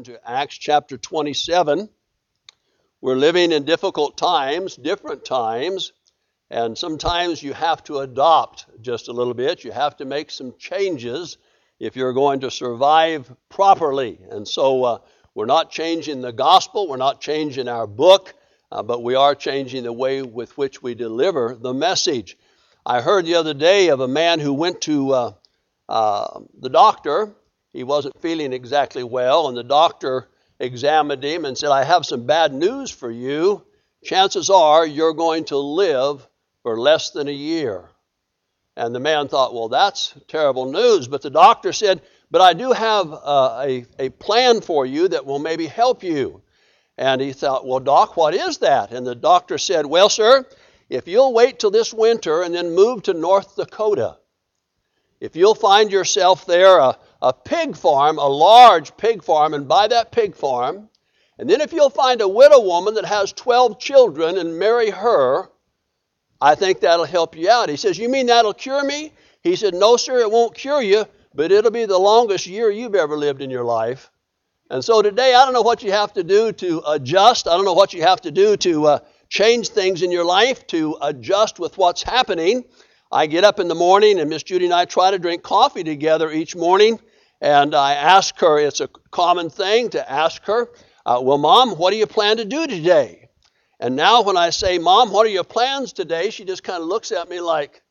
turn to Acts chapter 27. We're living in difficult times, different times, and sometimes you have to adopt just a little bit. You have to make some changes if you're going to survive properly. And so we're not changing the gospel, we're not changing our book, but we are changing the way with which we deliver the message. I heard the other day of a man who went to the doctor. He wasn't feeling exactly well, and the doctor examined him and said, "I have some bad news for you. Chances are you're going to live for less than a year." And the man thought, well, that's terrible news. But the doctor said, "But I do have a plan for you that will maybe help you." And he thought, well, Doc, what is that? And the doctor said, "Well, sir, if you'll wait till this winter and then move to North Dakota, if you'll find yourself there a pig farm, a large pig farm, and buy that pig farm, and then if you'll find a widow woman that has 12 children and marry her, I think that'll help you out." He says, "You mean that'll cure me?" He said, "No, sir, it won't cure you, but it'll be the longest year you've ever lived in your life." And so today, I don't know what you have to do to adjust. I don't know what you have to do to change things in your life, to adjust with what's happening. I get up in the morning, and Miss Judy and I try to drink coffee together each morning. And I ask her, it's a common thing to ask her, well, Mom, what do you plan to do today? And now when I say, "Mom, what are your plans today?" she just kind of looks at me like,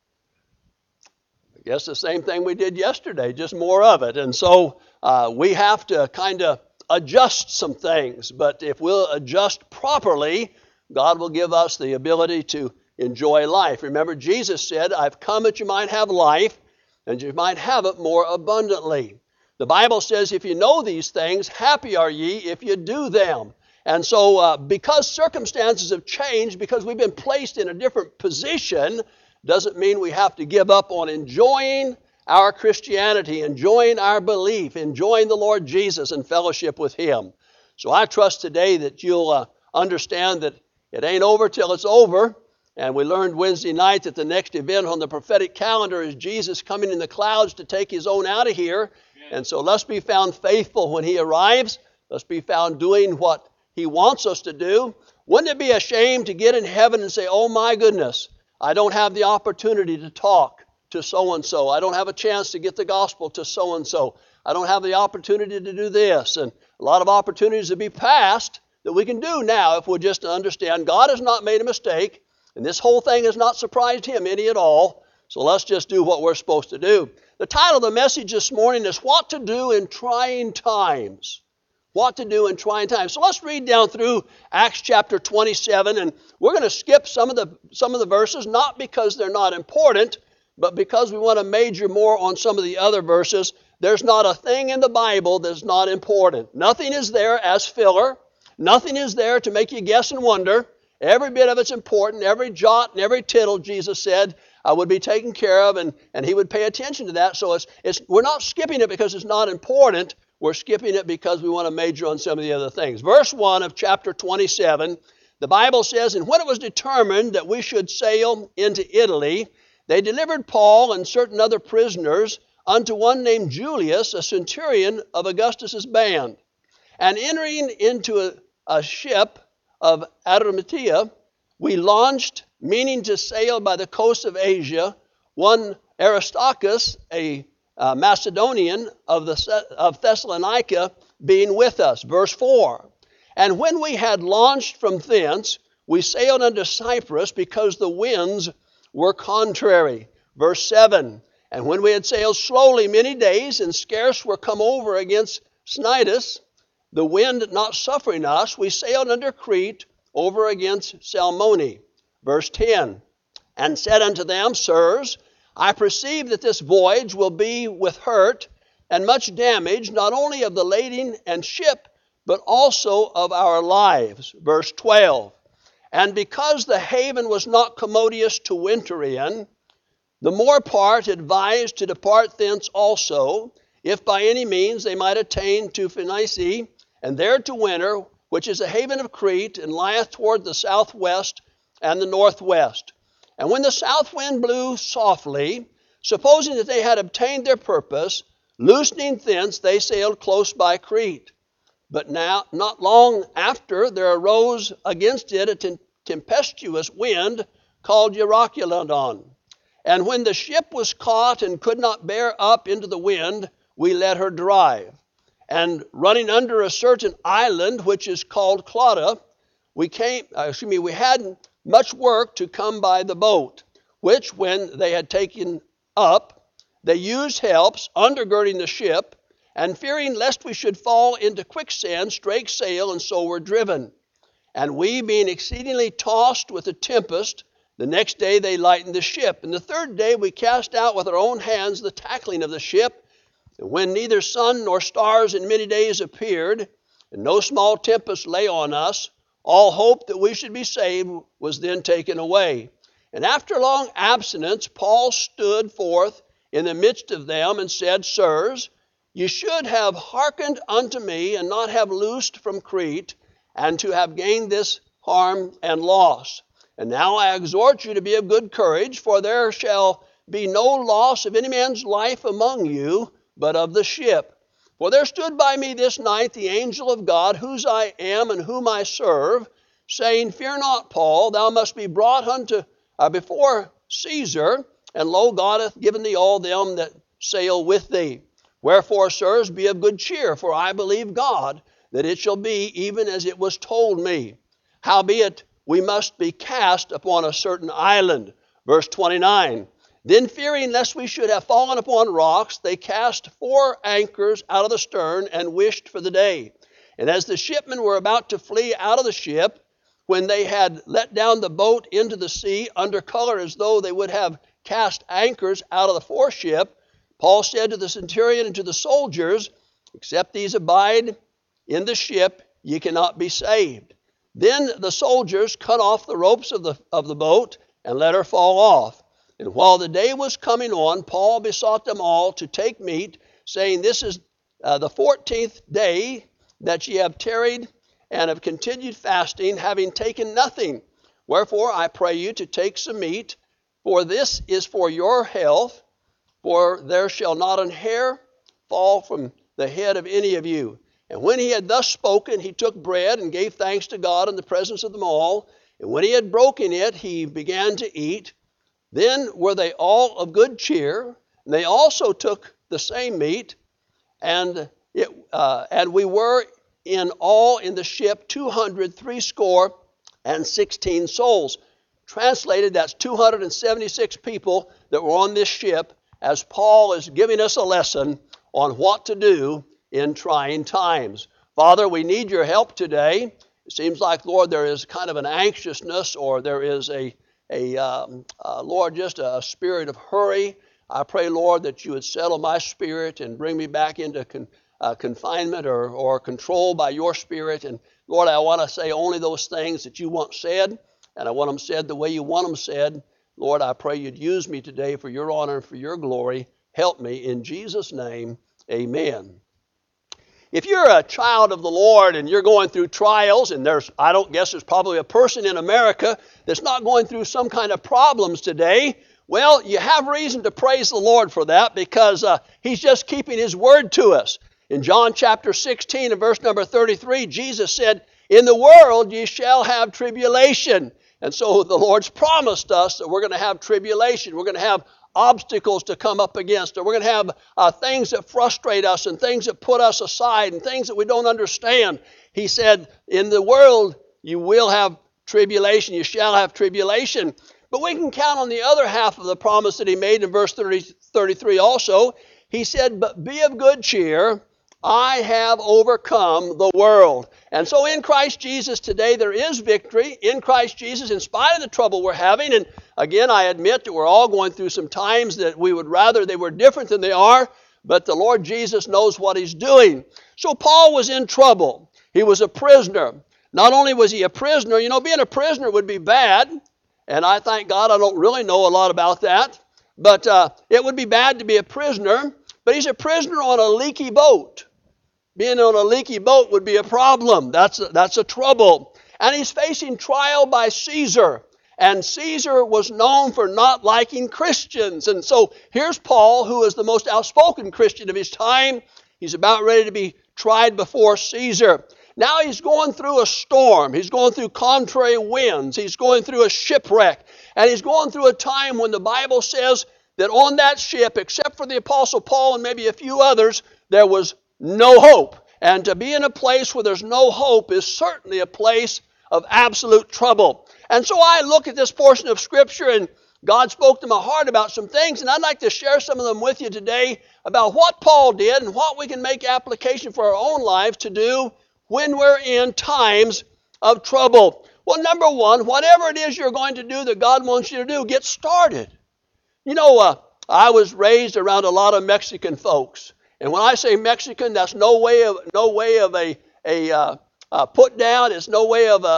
I guess the same thing we did yesterday, just more of it. And so we have to kind of adjust some things. But if we'll adjust properly, God will give us the ability to enjoy life. Remember, Jesus said, "I've come that you might have life, and you might have it more abundantly." The Bible says, if you know these things, happy are ye if you do them. And so because circumstances have changed, because we've been placed in a different position, doesn't mean we have to give up on enjoying our Christianity, enjoying our belief, enjoying the Lord Jesus and fellowship with Him. So I trust today that you'll understand that it ain't over till it's over. And we learned Wednesday night that the next event on the prophetic calendar is Jesus coming in the clouds to take His own out of here. And so let's be found faithful when He arrives. Let's be found doing what He wants us to do. Wouldn't it be a shame to get in heaven and say, "Oh my goodness, I don't have the opportunity to talk to so-and-so. I don't have a chance to get the gospel to so-and-so. I don't have the opportunity to do this." And a lot of opportunities to be passed that we can do now if we'll just understand God has not made a mistake. And this whole thing has not surprised Him any at all. So let's just do what we're supposed to do. The title of the message this morning is What to Do in Trying Times. What to do in trying times. So let's read down through Acts chapter 27, and we're going to skip some of the verses, not because they're not important, but because we want to major more on some of the other verses. There's not a thing in the Bible that's not important. Nothing is there as filler. Nothing is there to make you guess and wonder. Every bit of it's important. Every jot and every tittle, Jesus said, would be taken care of, and He would pay attention to that. So we're not skipping it because it's not important. We're skipping it because we want to major on some of the other things. Verse 1 of chapter 27, the Bible says, "And when it was determined that we should sail into Italy, they delivered Paul and certain other prisoners unto one named Julius, a centurion of Augustus' band. And entering into a ship of Adramyttia, we launched, meaning to sail by the coast of Asia, one Aristarchus, a Macedonian of Thessalonica, being with us." Verse 4, "And when we had launched from thence, we sailed unto Cyprus, because the winds were contrary." Verse 7, "And when we had sailed slowly many days, and scarce were come over against Cnidus, the wind not suffering us, we sailed under Crete, over against Salmone." Verse 10, "And said unto them, Sirs, I perceive that this voyage will be with hurt and much damage, not only of the lading and ship, but also of our lives." Verse 12, "And because the haven was not commodious to winter in, the more part advised to depart thence also, if by any means they might attain to Phoenice, and there to winter, which is a haven of Crete, and lieth toward the southwest and the northwest. And when the south wind blew softly, supposing that they had obtained their purpose, loosening thence, they sailed close by Crete. But now, not long after, there arose against it a tempestuous wind called Euroclydon. And when the ship was caught and could not bear up into the wind, we let her drive. And running under a certain island, which is called Clauda, we had much work to come by the boat, which when they had taken up, they used helps, undergirding the ship, and fearing lest we should fall into quicksand, strake sail, and so were driven. And we, being exceedingly tossed with a tempest, the next day they lightened the ship. And the third day we cast out with our own hands the tackling of the ship. And when neither sun nor stars in many days appeared, and no small tempest lay on us, all hope that we should be saved was then taken away. And after long abstinence, Paul stood forth in the midst of them and said, Sirs, you should have hearkened unto me, and not have loosed from Crete, and to have gained this harm and loss. And now I exhort you to be of good courage, for there shall be no loss of any man's life among you, but of the ship. For there stood by me this night the angel of God, whose I am and whom I serve, saying, Fear not, Paul, thou must be brought before Caesar, and lo, God hath given thee all them that sail with thee. Wherefore, sirs, be of good cheer, for I believe God, that it shall be even as it was told me. Howbeit, we must be cast upon a certain island. Verse 29. Then fearing lest we should have fallen upon rocks, they cast 4 anchors out of the stern and wished for the day. And as the shipmen were about to flee out of the ship, when they had let down the boat into the sea under color as though they would have cast anchors out of the foreship, Paul said to the centurion and to the soldiers, Except these abide in the ship, ye cannot be saved. Then the soldiers cut off the ropes of the boat and let her fall off. And while the day was coming on, Paul besought them all to take meat, saying, This is the 14th day that ye have tarried and have continued fasting, having taken nothing. Wherefore I pray you to take some meat, for this is for your health, for there shall not an hair fall from the head of any of you. And when he had thus spoken, he took bread and gave thanks to God in the presence of them all. And when he had broken it, he began to eat. Then were they all of good cheer, and they also took the same meat, and we were in all in the ship 260 souls. Translated, that's 276 people that were on this ship, as Paul is giving us a lesson on what to do in trying times. Father, we need your help today. It seems like, Lord, there is kind of an anxiousness, or there is Lord, just a spirit of hurry. I pray, Lord, that you would settle my spirit and bring me back into confinement or control by your spirit. And Lord, I want to say only those things that you want said, and I want them said the way you want them said. Lord, I pray you'd use me today for your honor and for your glory. Help me in Jesus' name. Amen. If you're a child of the Lord and you're going through trials, and there's probably a person in America that's not going through some kind of problems today, well, you have reason to praise the Lord for that, because He's just keeping His word to us. In John chapter 16 and verse number 33, Jesus said, In the world ye shall have tribulation. And so the Lord's promised us that we're going to have tribulation. We're going to have obstacles to come up against, or we're going to have things that frustrate us and things that put us aside and things that we don't understand. He said, in the world you will have tribulation, you shall have tribulation. But we can count on the other half of the promise that he made in verse 33 also. He said, But be of good cheer, I have overcome the world. And so in Christ Jesus today there is victory. In Christ Jesus, in spite of the trouble we're having, and again I admit that we're all going through some times that we would rather they were different than they are, but the Lord Jesus knows what He's doing. So Paul was in trouble. He was a prisoner. Not only was he a prisoner, being a prisoner would be bad, and I thank God I don't really know a lot about that, but it would be bad to be a prisoner, but he's a prisoner on a leaky boat. Being on a leaky boat would be a problem. That's a trouble. And he's facing trial by Caesar. And Caesar was known for not liking Christians. And so here's Paul, who is the most outspoken Christian of his time. He's about ready to be tried before Caesar. Now he's going through a storm. He's going through contrary winds. He's going through a shipwreck. And he's going through a time when the Bible says that on that ship, except for the Apostle Paul and maybe a few others, there was no hope. And to be in a place where there's no hope is certainly a place of absolute trouble. And so I look at this portion of Scripture, and God spoke to my heart about some things, and I'd like to share some of them with you today about what Paul did and what we can make application for our own lives to do when we're in times of trouble. Well, number one, whatever it is you're going to do that God wants you to do, get started. You know, I was raised around a lot of Mexican folks, and when I say Mexican, that's no way of a put down. It's no way of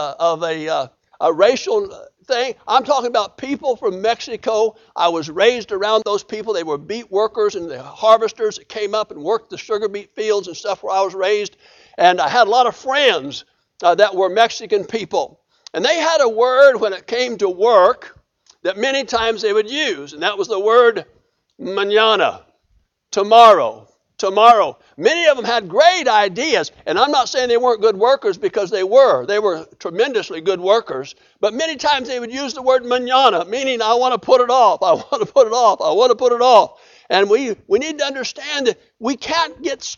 a racial thing. I'm talking about people from Mexico. I was raised around those people. They were beet workers and the harvesters that came up and worked the sugar beet fields and stuff where I was raised. And I had a lot of friends that were Mexican people. And they had a word when it came to work that many times they would use. And that was the word mañana, tomorrow. Tomorrow. Many of them had great ideas. And I'm not saying they weren't good workers, because they were. They were tremendously good workers. But many times they would use the word mañana, meaning I want to put it off. I want to put it off. I want to put it off. And we need to understand that we can't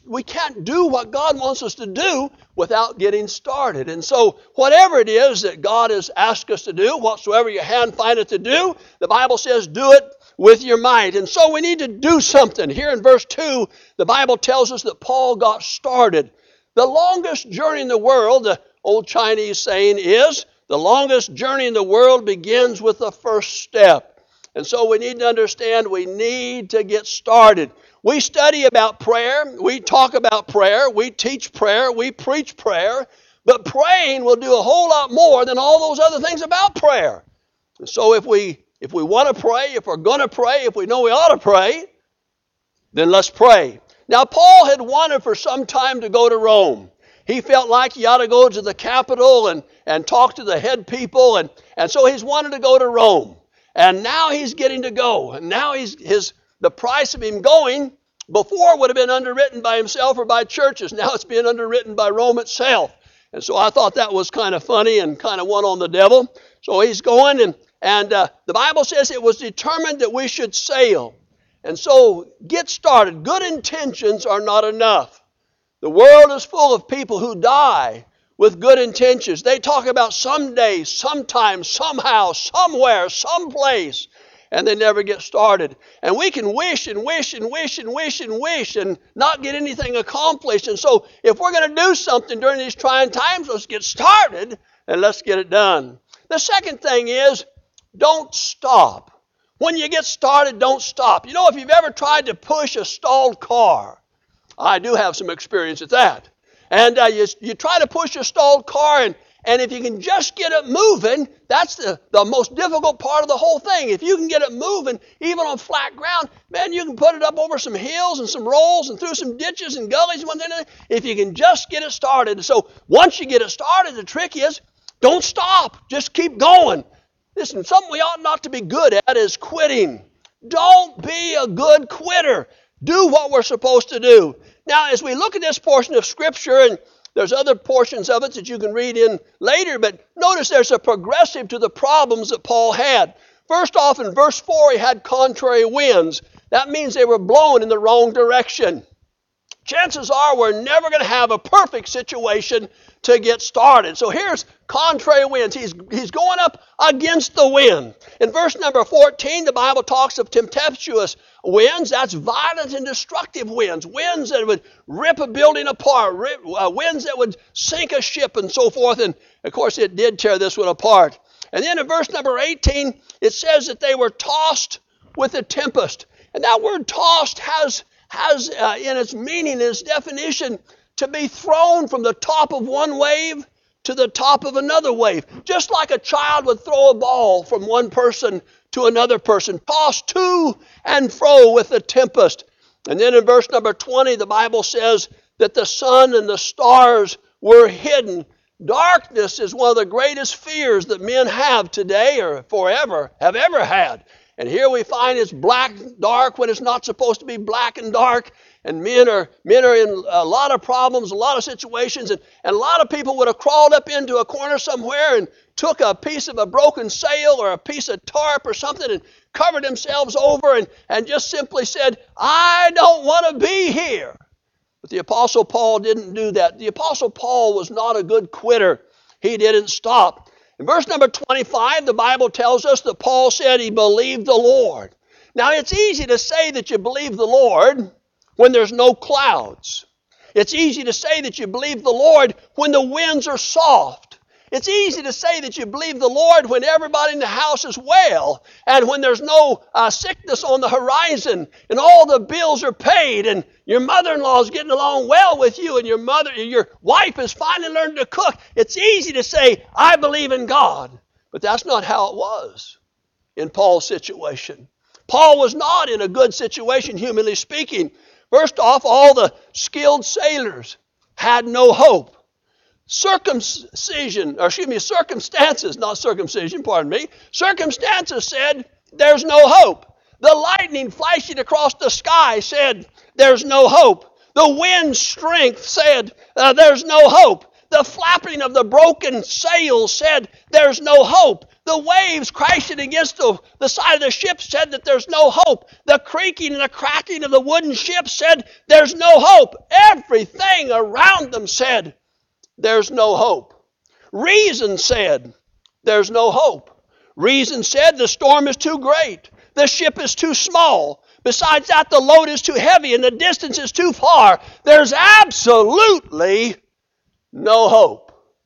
do what God wants us to do without getting started. And so whatever it is that God has asked us to do, whatsoever your hand findeth to do, the Bible says do it with your might. And so we need to do something. Here in verse 2, the Bible tells us that Paul got started. The longest journey in the world, the old Chinese saying is, the longest journey in the world begins with the first step. And so we need to understand we need to get started. We study about prayer. We talk about prayer. We teach prayer. We preach prayer. But praying will do a whole lot more than all those other things about prayer. And so if we want to pray, if we're going to pray, if we know we ought to pray, then let's pray. Now, Paul had wanted for some time to go to Rome. He felt like he ought to go to the capital and talk to the head people. And so he's wanted to go to Rome. And now he's getting to go. And now the price of him going before would have been underwritten by himself or by churches. Now it's being underwritten by Rome itself. And so I thought that was kind of funny and kind of one on the devil. So he's going, and the Bible says it was determined that we should sail. And so get started. Good intentions are not enough. The world is full of people who die with good intentions. They talk about someday, sometime, somehow, somewhere, someplace, and they never get started. And we can wish and wish and wish and wish and wish and not get anything accomplished. And so if we're going to do something during these trying times, let's get started and let's get it done. The second thing is, don't stop. When you get started, don't stop. You know, if you've ever tried to push a stalled car, I do have some experience at that. And you try to push a stalled car, and if you can just get it moving, that's the most difficult part of the whole thing. If you can get it moving, even on flat ground, man, you can put it up over some hills and some rolls and through some ditches and gullies. If you can just get it started. So once you get it started, the trick is, don't stop. Just keep going. Listen, something we ought not to be good at is quitting. Don't be a good quitter. Do what we're supposed to do. Now, as we look at this portion of Scripture, and there's other portions of it that you can read in later, but notice there's a progressive to the problems that Paul had. First off, in verse 4, he had contrary winds. That means they were blowing in the wrong direction. Chances are we're never going to have a perfect situation to get started. So here's contrary winds. He's going up against the wind. In verse number 14, the Bible talks of tempestuous winds. That's violent and destructive winds. Winds that would rip a building apart. Winds that would sink a ship and so forth. And of course it did tear this one apart. And then in verse number 18, it says that they were tossed with a tempest. And that word tossed has in its meaning, in its definition, to be thrown from the top of one wave to the top of another wave. Just like a child would throw a ball from one person to another person. Tossed to and fro with the tempest. And then in verse number 20, the Bible says that the sun and the stars were hidden. Darkness is one of the greatest fears that men have today or forever have ever had. And here we find it's black, dark when it's not supposed to be black and dark. and men are in a lot of problems, a lot of situations, and a lot of people would have crawled up into a corner somewhere and took a piece of a broken sail or a piece of tarp or something and covered themselves over and just simply said, I don't want to be here. But the Apostle Paul didn't do that. The Apostle Paul was not a good quitter. He didn't stop. In verse number 25, the Bible tells us that Paul said he believed the Lord. Now, it's easy to say that you believe the Lord when there's no clouds. It's easy to say that you believe the Lord when the winds are soft. It's easy to say that you believe the Lord when everybody in the house is well and when there's no sickness on the horizon and all the bills are paid and your mother-in-law is getting along well with you and your wife has finally learned to cook. It's easy to say, I believe in God. But that's not how it was in Paul's situation. Paul was not in a good situation, humanly speaking. First off, all the skilled sailors had no hope. Circumstances said there's no hope. The lightning flashing across the sky said there's no hope. The wind's strength said there's no hope. The flapping of the broken sails said there's no hope. The waves crashing against the side of the ship said that there's no hope. The creaking and the cracking of the wooden ship said there's no hope. Everything around them said there's no hope. Reason said there's no hope. Reason said the storm is too great. The ship is too small. Besides that, the load is too heavy and the distance is too far. There's absolutely no hope.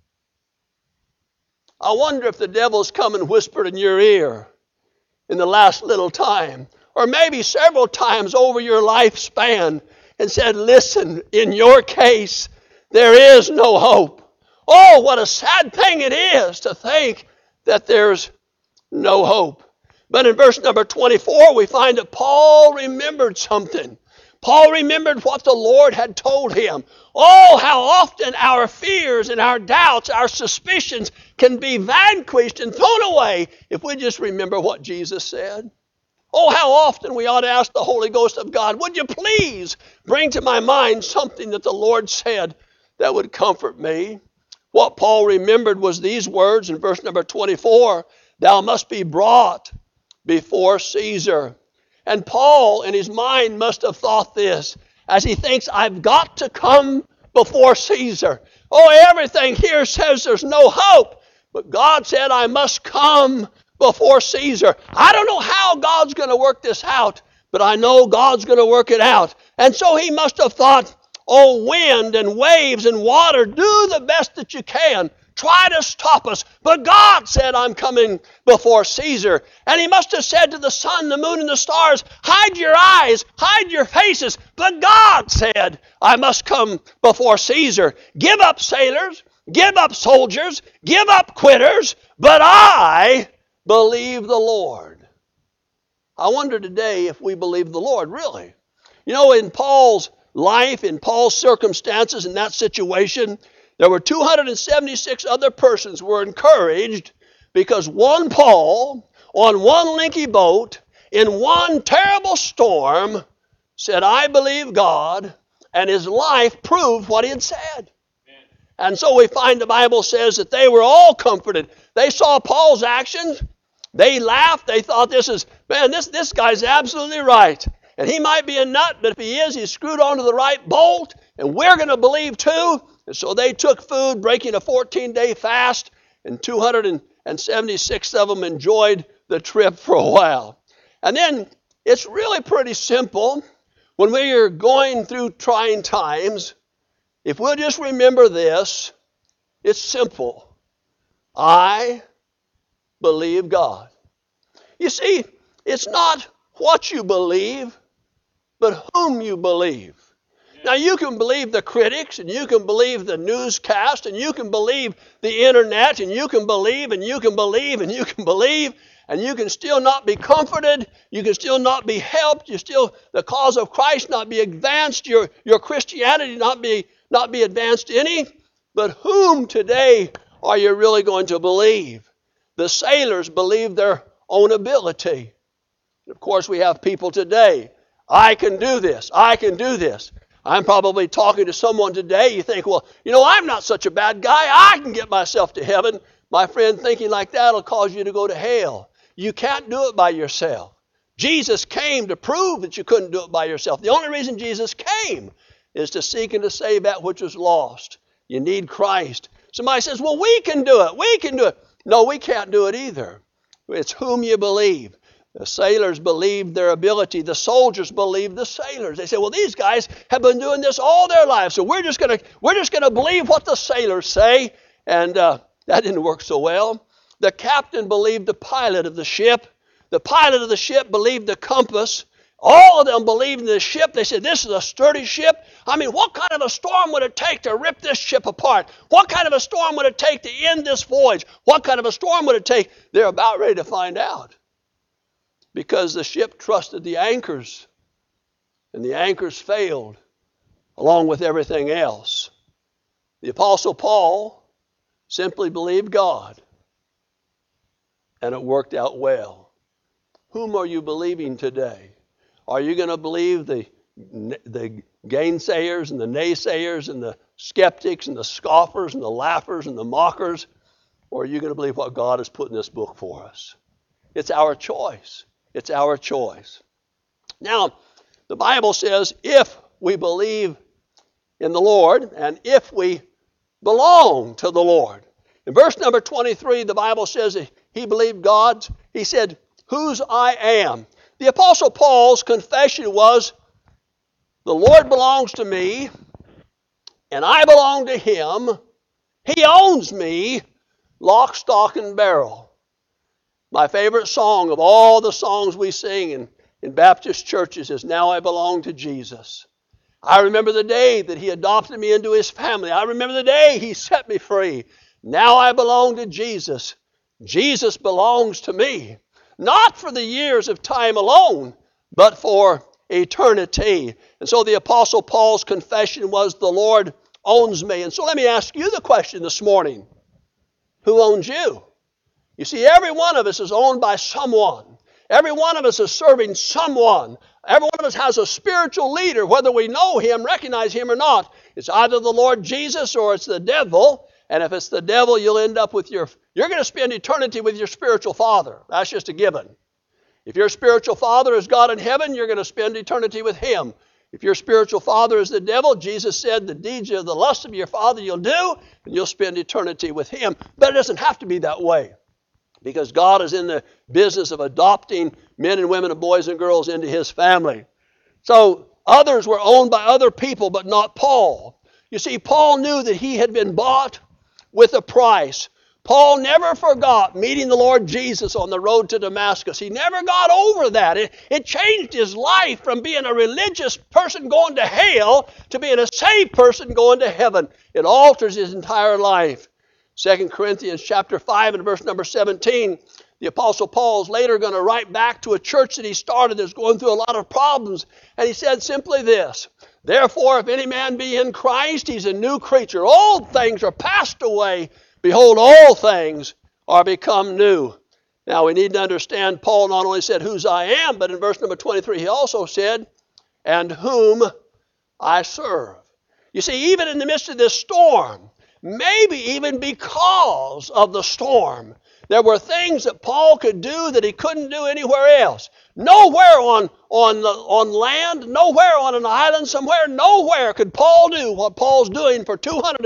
I wonder if the devil's come and whispered in your ear in the last little time, or maybe several times over your lifespan, and said, listen, in your case, there is no hope. Oh, what a sad thing it is to think that there's no hope. But in verse number 24, we find that Paul remembered something. Paul remembered what the Lord had told him. Oh, how often our fears and our doubts, our suspicions can be vanquished and thrown away if we just remember what Jesus said. Oh, how often we ought to ask the Holy Ghost of God, would you please bring to my mind something that the Lord said that would comfort me? What Paul remembered was these words in verse number 24, thou must be brought before Caesar. And Paul, in his mind, must have thought this as he thinks, I've got to come before Caesar. Oh, everything here says there's no hope. But God said, I must come before Caesar. I don't know how God's going to work this out, but I know God's going to work it out. And so he must have thought, oh, wind and waves and water, do the best that you can. Try to stop us. But God said, I'm coming before Caesar. And he must have said to the sun, the moon, and the stars, hide your eyes, hide your faces. But God said, I must come before Caesar. Give up sailors, give up soldiers, give up quitters, but I believe the Lord. I wonder today if we believe the Lord, really. You know, in Paul's life, in Paul's circumstances, in that situation, there were 276 other persons who were encouraged because one Paul, on one linky boat, in one terrible storm, said, I believe God, and his life proved what he had said. And so we find the Bible says that they were all comforted. They saw Paul's actions. They laughed. They thought, this guy's absolutely right. And he might be a nut, but if he is, he's screwed onto the right bolt, and we're going to believe too. And so they took food, breaking a 14-day fast, and 276 of them enjoyed the trip for a while. And then it's really pretty simple. When we are going through trying times, if we'll just remember this, it's simple. I believe God. You see, it's not what you believe, but whom you believe. Now, you can believe the critics, and you can believe the newscast, and you can believe the internet, and you can believe, and you can believe, and you can believe, and you can still not be comforted. You can still not be helped. The cause of Christ not be advanced. Your Christianity not be advanced any. But whom today are you really going to believe? The sailors believed their own ability. Of course, we have people today. I can do this. I can do this. I'm probably talking to someone today. You think, well, I'm not such a bad guy. I can get myself to heaven. My friend, thinking like that will cause you to go to hell. You can't do it by yourself. Jesus came to prove that you couldn't do it by yourself. The only reason Jesus came is to seek and to save that which was lost. You need Christ. Somebody says, well, we can do it. We can do it. No, we can't do it either. It's whom you believe. The sailors believed their ability. The soldiers believed the sailors. They said, well, these guys have been doing this all their lives, so we're just gonna believe what the sailors say. And that didn't work so well. The captain believed the pilot of the ship. The pilot of the ship believed the compass. All of them believed in the ship. They said, this is a sturdy ship. I mean, what kind of a storm would it take to rip this ship apart? What kind of a storm would it take to end this voyage? What kind of a storm would it take? They're about ready to find out. Because the ship trusted the anchors. And the anchors failed, along with everything else. The Apostle Paul simply believed God. And it worked out well. Whom are you believing today? Are you going to believe the gainsayers and the naysayers and the skeptics and the scoffers and the laughers and the mockers? Or are you going to believe what God has put in this book for us? It's our choice. It's our choice. Now, the Bible says if we believe in the Lord and if we belong to the Lord. In verse number 23, the Bible says that he believed God. He said, whose I am. The Apostle Paul's confession was, the Lord belongs to me, and I belong to him. He owns me, lock, stock, and barrel. My favorite song of all the songs we sing in Baptist churches is Now I Belong to Jesus. I remember the day that he adopted me into his family. I remember the day he set me free. Now I belong to Jesus. Jesus belongs to me. Not for the years of time alone, but for eternity. And so the Apostle Paul's confession was, the Lord owns me. And so let me ask you the question this morning. Who owns you? You see, every one of us is owned by someone. Every one of us is serving someone. Every one of us has a spiritual leader, whether we know him, recognize him or not. It's either the Lord Jesus or it's the devil. And if it's the devil, you'll end up with you're going to spend eternity with your spiritual father. That's just a given. If your spiritual father is God in heaven, you're going to spend eternity with him. If your spiritual father is the devil, Jesus said, the deeds of the lust of your father you'll do, and you'll spend eternity with him. But it doesn't have to be that way. Because God is in the business of adopting men and women and boys and girls into his family. So others were owned by other people, but not Paul. You see, Paul knew that he had been bought with a price. Paul never forgot meeting the Lord Jesus on the road to Damascus. He never got over that. It changed his life from being a religious person going to hell to being a saved person going to heaven. It alters his entire life. 2 Corinthians chapter 5 and verse number 17, the Apostle Paul is later going to write back to a church that he started that's going through a lot of problems. And he said simply this, therefore, if any man be in Christ, he's a new creature. Old things are passed away. Behold, all things are become new. Now, we need to understand Paul not only said, whose I am, but in verse number 23, he also said, and whom I serve. You see, even in the midst of this storm, maybe even because of the storm, there were things that Paul could do that he couldn't do anywhere else. Nowhere on land, nowhere on an island somewhere, nowhere could Paul do what Paul's doing for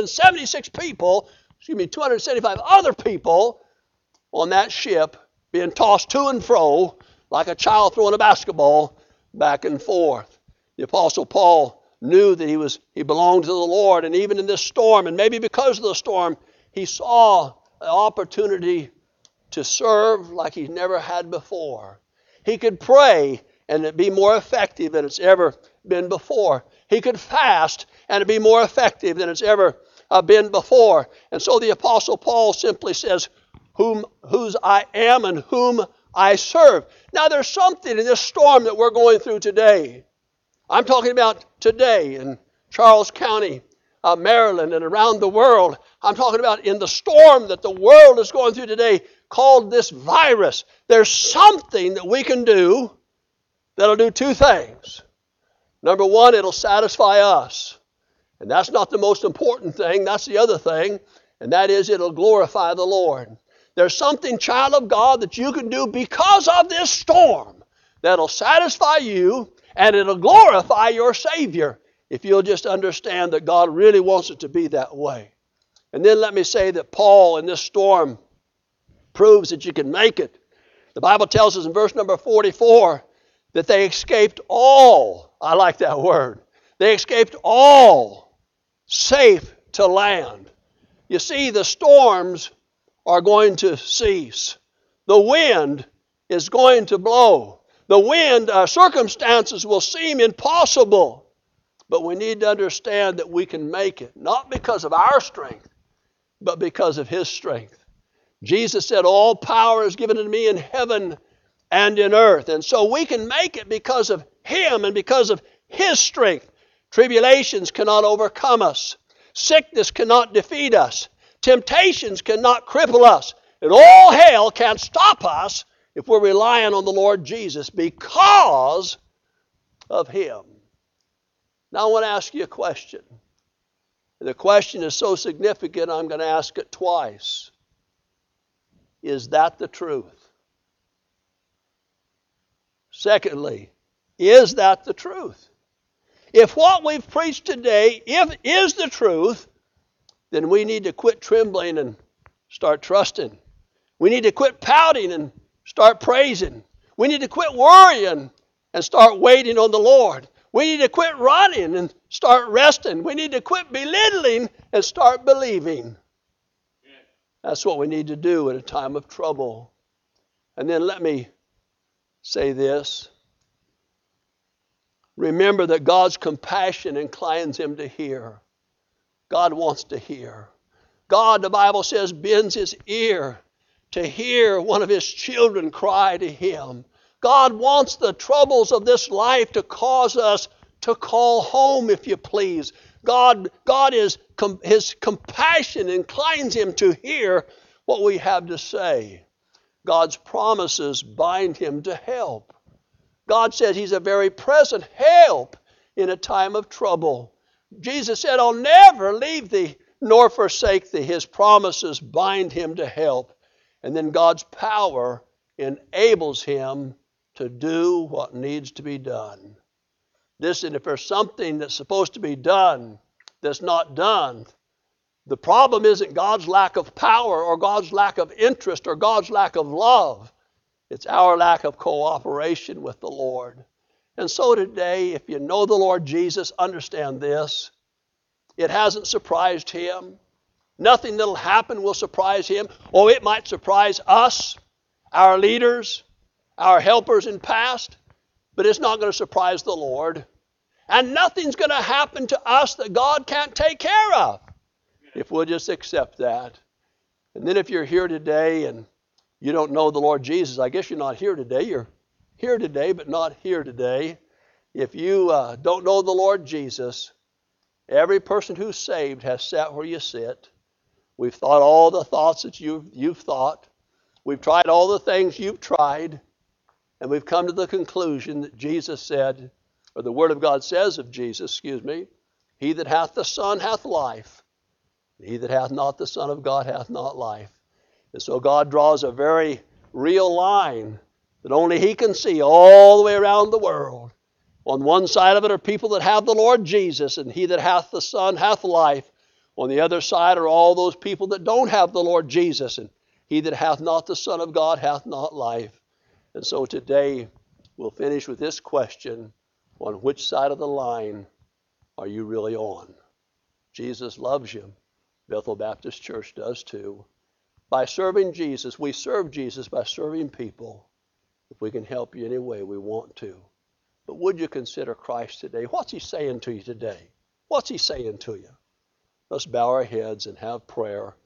275 other people on that ship being tossed to and fro like a child throwing a basketball back and forth. The Apostle Paul knew that he belonged to the Lord, and even in this storm, and maybe because of the storm, he saw an opportunity to serve like he never had before. He could pray and it be more effective than it's ever been before. He could fast and it be more effective than it's ever been before. And so the Apostle Paul simply says, whose I am and whom I serve. Now there's something in this storm that we're going through today. I'm talking about today in Charles County, Maryland, and around the world. I'm talking about in the storm that the world is going through today called this virus. There's something that we can do that'll do two things. Number one, it'll satisfy us. And that's not the most important thing. That's the other thing. And that is it'll glorify the Lord. There's something, child of God, that you can do because of this storm that'll satisfy you and it'll glorify your Savior if you'll just understand that God really wants it to be that way. And then let me say that Paul in this storm proves that you can make it. The Bible tells us in verse number 44 that they escaped all. I like that word. They escaped all safe to land. You see, the storms are going to cease. The wind is going to blow. The wind, circumstances will seem impossible. But we need to understand that we can make it, not because of our strength, but because of His strength. Jesus said, all power is given to me in heaven and in earth. And so we can make it because of Him and because of His strength. Tribulations cannot overcome us. Sickness cannot defeat us. Temptations cannot cripple us. And all hell can't stop us if we're relying on the Lord Jesus because of Him. Now I want to ask you a question. The question is so significant, I'm going to ask it twice. Is that the truth? Secondly, is that the truth? If what we've preached today is the truth, then we need to quit trembling and start trusting. We need to quit pouting and start praising. We need to quit worrying and start waiting on the Lord. We need to quit running and start resting. We need to quit belittling and start believing. That's what we need to do in a time of trouble. And then let me say this. Remember that God's compassion inclines Him to hear. God wants to hear. God, the Bible says, bends His ear to hear one of His children cry to Him. God wants the troubles of this life to cause us to call home, if you please. His compassion inclines Him to hear what we have to say. God's promises bind Him to help. God says He's a very present help in a time of trouble. Jesus said, I'll never leave thee nor forsake thee. His promises bind Him to help. And then God's power enables Him to do what needs to be done. Listen, if there's something that's supposed to be done that's not done, the problem isn't God's lack of power or God's lack of interest or God's lack of love. It's our lack of cooperation with the Lord. And so today, if you know the Lord Jesus, understand this. It hasn't surprised Him. Nothing that'll happen will surprise Him. Oh, it might surprise us, our leaders, our helpers in past, but it's not going to surprise the Lord. And nothing's going to happen to us that God can't take care of if we'll just accept that. And then if you're here today and you don't know the Lord Jesus, I guess you're not here today. You're here today, but not here today. If you don't know the Lord Jesus, every person who's saved has sat where you sit. We've thought all the thoughts that you've thought. We've tried all the things you've tried. And we've come to the conclusion that Jesus said, or the Word of God says of Jesus, He that hath the Son hath life. He that hath not the Son of God hath not life. And so God draws a very real line that only He can see all the way around the world. On one side of it are people that have the Lord Jesus, and he that hath the Son hath life. On the other side are all those people that don't have the Lord Jesus, and he that hath not the Son of God hath not life. And so today we'll finish with this question: on which side of the line are you really on? Jesus loves you. Bethel Baptist Church does too. By serving Jesus, we serve Jesus by serving people. If we can help you any way, we want to. But would you consider Christ today? What's He saying to you today? What's He saying to you? Let's bow our heads and have prayer.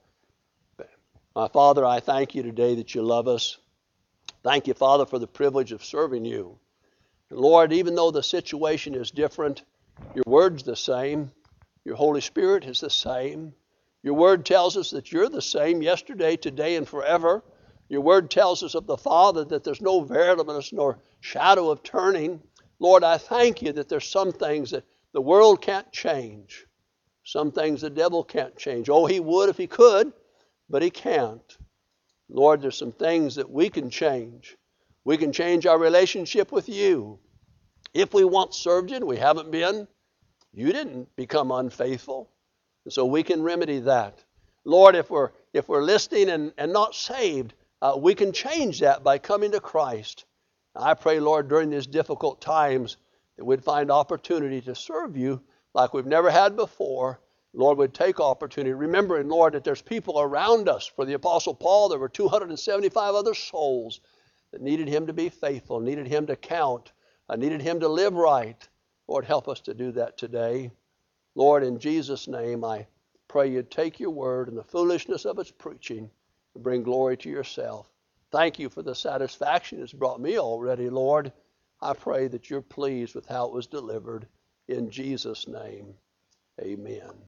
My Father, I thank You today that You love us. Thank You, Father, for the privilege of serving You. And Lord, even though the situation is different, Your Word's the same. Your Holy Spirit is the same. Your Word tells us that You're the same yesterday, today, and forever. Your Word tells us of the Father that there's no variableness nor shadow of turning. Lord, I thank you that there's some things that the world can't change. Some things the devil can't change. Oh, he would if he could, but he can't. Lord, there's some things that we can change. We can change our relationship with you. If we once served you and we haven't been, you didn't become unfaithful. And so we can remedy that. Lord, if we're listening and not saved, we can change that by coming to Christ. I pray, Lord, during these difficult times that we'd find opportunity to serve you like we've never had before. Lord, we'd take opportunity, remembering, Lord, that there's people around us. For the Apostle Paul, there were 275 other souls that needed him to be faithful, needed him to count, needed him to live right. Lord, help us to do that today. Lord, in Jesus' name, I pray you take your word and the foolishness of its preaching and bring glory to yourself. Thank you for the satisfaction it's brought me already, Lord. I pray that you're pleased with how it was delivered. In Jesus' name, amen.